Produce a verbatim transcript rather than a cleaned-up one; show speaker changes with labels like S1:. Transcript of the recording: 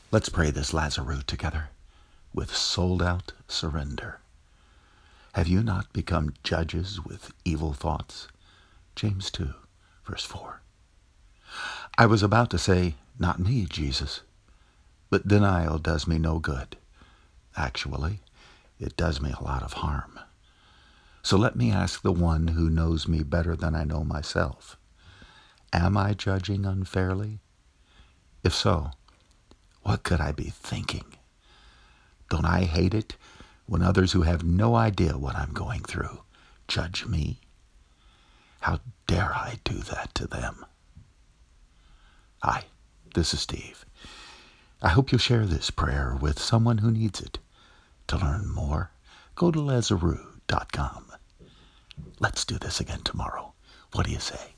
S1: Let's pray this Lazarus together with sold-out surrender. Have you not become judges with evil thoughts? James two, verse four. I was about to say, not me, Jesus, but denial does me no good. Actually, it does me a lot of harm. So let me ask the one who knows me better than I know myself. Am I judging unfairly? If so, what could I be thinking? Don't I hate it when others who have no idea what I'm going through judge me? How dare I do that to them? Hi, this is Steve. I hope you'll share this prayer with someone who needs it. To learn more, go to Lazarus dot com. Let's do this again tomorrow. What do you say?